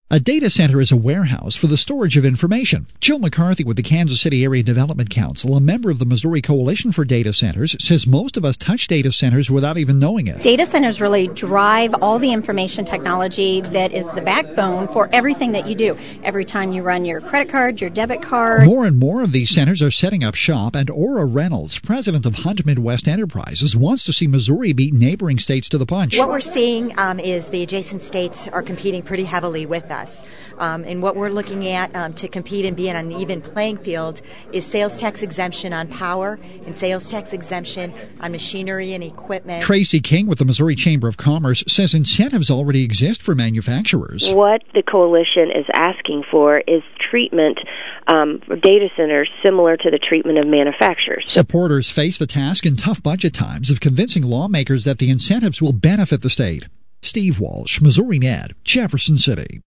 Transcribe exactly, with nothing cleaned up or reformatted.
A data center is a warehouse for the storage of information. Jill McCarthy with the Kansas City Area Development Council, a member of the Missouri Coalition for Data Centers, says most of us touch data centers without even knowing it. Data centers really drive all the information technology that is the backbone for everything that you do. Every time you run your credit card, your debit card. More and more of these centers are setting up shop, and Ora Reynolds, president of Hunt Midwest Enterprises, wants to see Missouri beat neighboring states to the punch. What we're seeing um, is the adjacent states are competing pretty heavily with us. Um, and what we're looking at um, to compete and be on an even playing field is sales tax exemption on power and sales tax exemption on machinery and equipment. Tracy King with the Missouri Chamber of Commerce says incentives already exist for manufacturers. What the coalition is asking for is treatment um, for data centers similar to the treatment of manufacturers. Supporters face the task in tough budget times of convincing lawmakers that the incentives will benefit the state. Steve Walsh, Missouri Med, Jefferson City.